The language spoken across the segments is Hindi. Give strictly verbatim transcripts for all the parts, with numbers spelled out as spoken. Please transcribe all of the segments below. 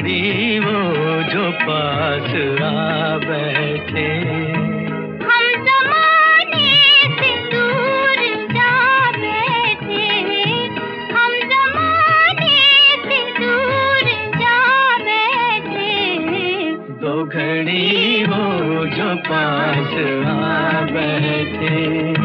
घड़ी वो जो पास आ बैठे। हम ज़माने से दूर जा बैठे, हम ज़माने से दूर जा बैठे। दो घड़ी वो जो पास आ बैठे।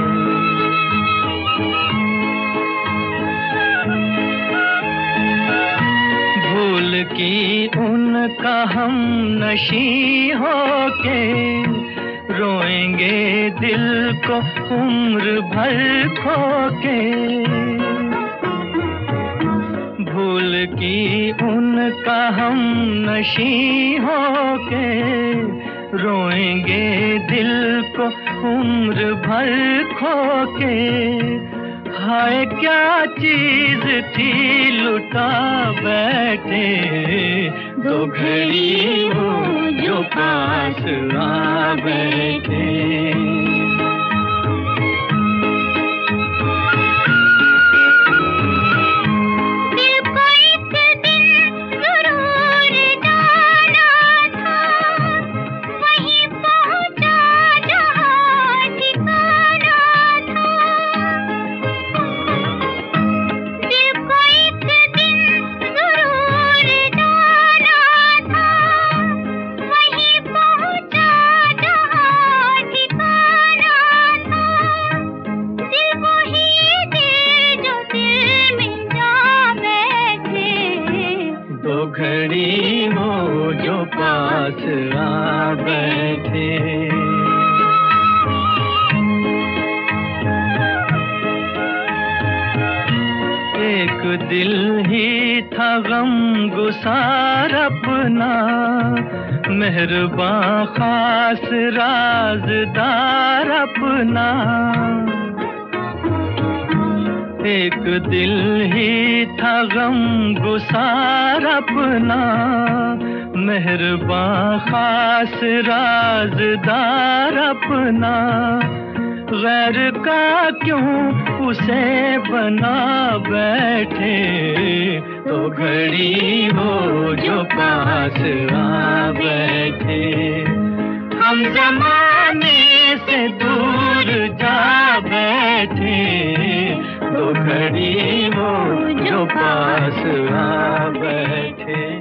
कि उनका हम नशी होके रोएंगे दिल को उम्र भर खोके। भूल की उनका हम नशी होके रोएंगे दिल को उम्र भर खोके। हाय क्या चीज थी लुटा बैठे। दो घड़ी वो जो पास आ बैठे। घड़ी वो जो पास आ बैठे। एक दिल ही था गम गुसार अपना, मेहरबान खास राज़दार अपना। एक दिल ही था गम गुसार अपना, मेहरबान खास राज़दार अपना। गैर का क्यों उसे बना बैठे। तो घड़ी वो जो पास आ बैठे। हम ज़माने से दूर जा बैठे। दो घड़ी वो जो पास आ बैठे।